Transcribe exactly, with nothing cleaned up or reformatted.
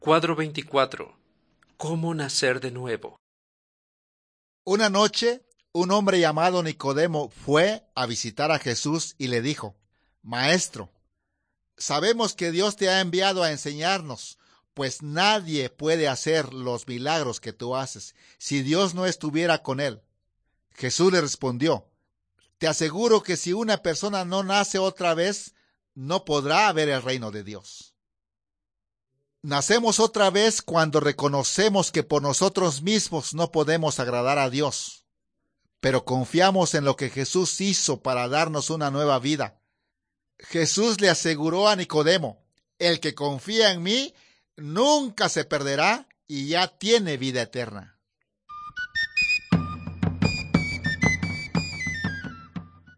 Cuadro veinticuatro. ¿Cómo nacer de nuevo? Una noche, un hombre llamado Nicodemo fue a visitar a Jesús y le dijo: Maestro, sabemos que Dios te ha enviado a enseñarnos, pues nadie puede hacer los milagros que tú haces si Dios no estuviera con él. Jesús le respondió: Te aseguro que si una persona no nace otra vez, no podrá ver el reino de Dios. Nacemos otra vez cuando reconocemos que por nosotros mismos no podemos agradar a Dios, pero confiamos en lo que Jesús hizo para darnos una nueva vida. Jesús le aseguró a Nicodemo: el que confía en mí nunca se perderá y ya tiene vida eterna.